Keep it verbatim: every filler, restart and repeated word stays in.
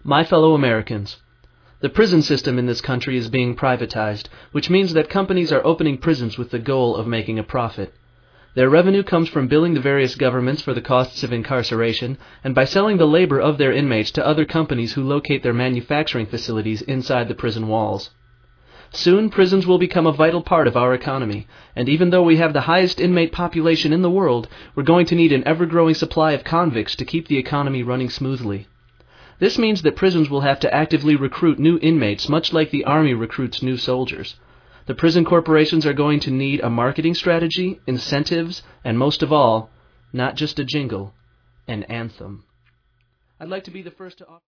My fellow Americans, the prison system in this country is being privatized, which means that companies are opening prisons with the goal of making a profit. Their revenue comes from billing the various governments for the costs of incarceration and by selling the labor of their inmates to other companies who locate their manufacturing facilities inside the prison walls. Soon, prisons will become a vital part of our economy, and even though we have the highest inmate population in the world, we're going to need an ever-growing supply of convicts to keep the economy running smoothly. This means that prisons will have to actively recruit new inmates, much like the Army recruits new soldiers. The prison corporations are going to need a marketing strategy, incentives, and most of all, not just a jingle, an anthem. I'd like to be the first to offer